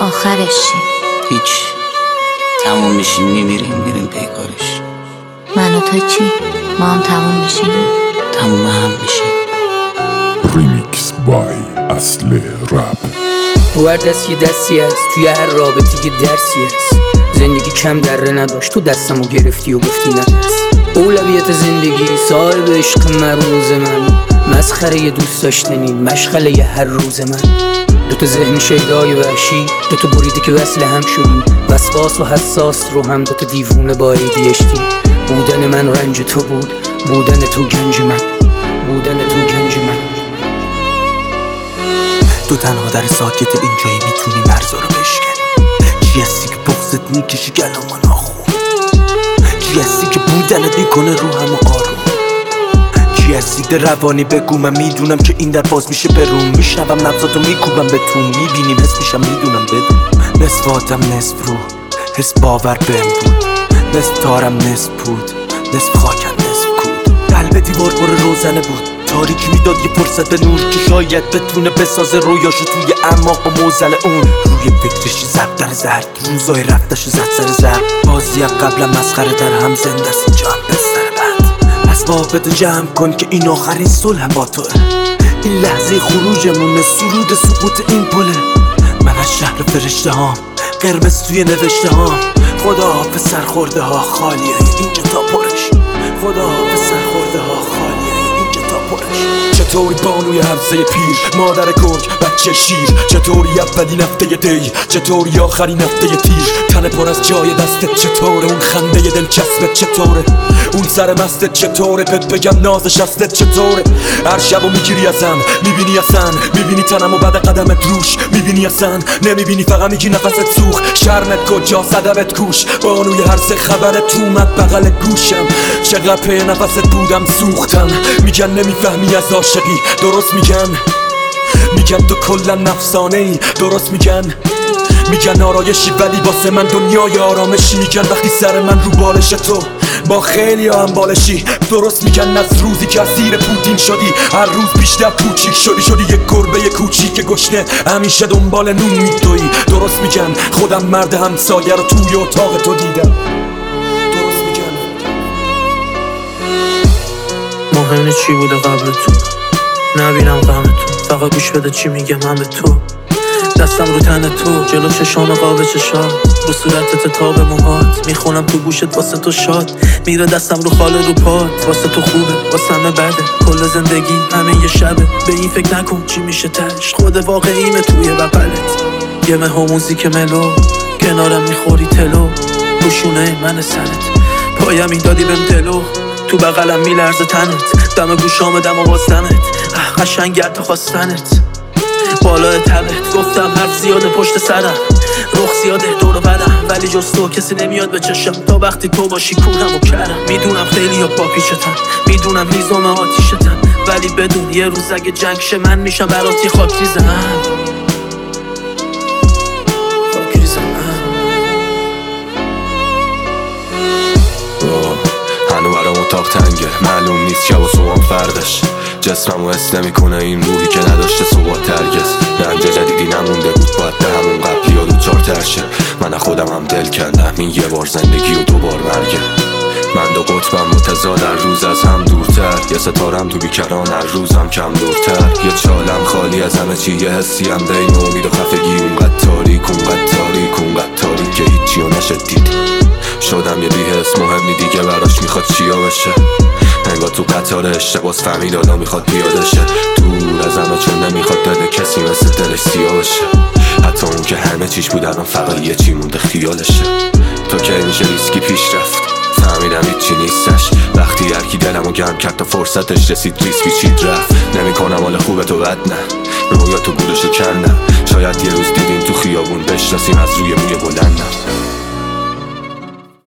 آخرش چی؟ هیچ. تموم میشیم میریم پیکارش. من و تو چی؟ ما هم تموم میشیم؟ تموم هم میشیم. ریمیکس بای اصل رپ. هر دست یه دستی هست، توی هر رابطی که درسی هست. زندگی کم دره نداشت، تو دستمو گرفتی و گفتی نترس. اولویت زندگی صاحب عشق مروز من، مسخره دوست داشتنی مشغله هر روز من. دوتا ذهن شیدای وحشی، دوتا بریده که وصل هم شدیم، وسواس و حساس رو هم دوتا دیوونه با ADHD. بودن من رنج تو بود، بودن تو گنج من، بودن تو گنج من. تو تنها در ساکت اینجایی میتونی مرزا رو بشکنی. چی هستی که بغضت میکشی گلامو ناخون؟ چی هستی که بودنت میکنه روحمو آروم؟ چی هستی ده روانی بگو، من میدونم که این در باز میشه بروم. میشنوم نبضاتو میکوبم به تو، میبینیم حس میشم میدونم بدون. نصف آدم نصف رو، حس باور بهم بود. نصف تارم نصف بود، نصف خاکم نصف کود. قلب دیوار پر روزنه بود، تاریکی میداد یه فرصت به نور که شاید بتونه بسازه رویاشو توی اعماق و موزل اون. روی فکرش زد در زرد، روزای رفتش زد سر زرد. بازی قبلم مسخره در هم زنده است، اینجا هم بستر بند. اسبابتو جمع کن که این آخرین صلح با توه. این لحظه خروجمونه، سرود سقوط این پله. من از شهر فرشته هام، قرمز توی نوشته هام. خدا حافظ سرخورده ها خالیه اینجا تا پرش. خدا حافظ سرخورده ها خالیه اینجا تا پرش. چطوری بانوی همسه پیر، مادر گرگ بچه شیر؟ چطوری اولین هفته دی، چطوری آخرین هفته تیر؟ تن پر از جای دستت چطوره؟ اون خنده دلچسبت چطوره؟ اون سر مستت چطوره؟ بهت بگم نازش هستت چطوره؟ هر شبو میگیری ازم، میبینی اصلا، میبینی تنمو بعد قدمت روش، میبینی اصلا، نمیبینی فقط میگی نفست سوخ. شرمت کجا صدبت کوش، بانوی هر سه خبرت اومد بغل گوشم. چقدر پی نفست بودم سوختم. میگن نمیفهمی از عاشقی، درست میگن تو کلا نفسانه ای، درست میگن آرایشی ولی واسه من دنیای آرامشی. میگن وقتی سر من رو بالش تو با خیلی هم بالشی، درست میگن از روزی که اسیر پوتین شدی هر روز بیشتر کوچیک شدی یک گربه کوچیک گشنه همیشه دنبال نون میدوی. درست میگن خودم مرد همسایه رو توی اتاق تو دیدم. درست میگن مهم چی بوده قبل تو، نبینم غم تو، فقط گوش بده چی میگم من به تو. دستم رو تن تو، جلو چشام قاب چشات، رو صورتت تاب موهات، میخونم تو گوشت واسه تو شاد. میره دستم رو خاله رو پات، واسه تو خوبه واسه همه بده. کل زندگی همه یه شبه، به این فکر نکن چی میشه تش. خود واقعیمه توی بغلت، یه مه و موزیک ملو، کنارم میخوری تلو، روشونه من سرت، پایم این دادی بهم دلو. تو بغلم میلرزه تنت، دم گوشام دم و باستنت، قشنگ تا خواستنت. بالای تبت گفتم حرف زیاده پشت سرم، رخ زیاده دور و بدم، ولی جز تو کسی نمیاد به چشم. تا وقتی تو باشی کونم و کرم. میدونم خیلی ها با پیشتن، میدونم هیزم آتیشتن، ولی بدون یه روز اگه جنگ شه من میشم برات یه خاک ریزم. هنو برام اتاق تنگه، معلوم نیست شب و صبحم فردش. جسممو حس نمیکنه این روحی که نداشته ثبات هرگز. رنج جدیدی نمونده بود باید به همون قبلی ها دوچار ترشه. من خودم هم دل کردم این یه بار زندگی و دوبار مرگه. من دو قطبم متضاد، هر روز از هم دورتر. یه ستارم تو بیکران، هر روزم کم دورتر. یه چالم خالی از همه چی، یه حسی هم بین امید و خفگی. اونقدر تاریک که هیچی رو نشه دید. شدم یه بی‌حس مهمی دیگه براش میخواد چیا بشه. انگار تو قطار اشتباس فهمید حالا میخواد پیاده شه. دور از همه چون نمیخواد دل کسی مثل دلش سیاه بشه. حتی اون که همه چیش بود الان فقط یه چی مونده خیالشه. تو که میشه ریسکی پیش رفت، فهمیدم هیچی نیستش. وقتی هرکی دلمو گرم کرد تا فرصتش رسید ریس پیچید رفت. نمیکنم حال خوبه تو بد نه، رویا تو گولشو کندم. شاید یه روز دیدیم تو خیابون بشناسیم از روی موی بلندم.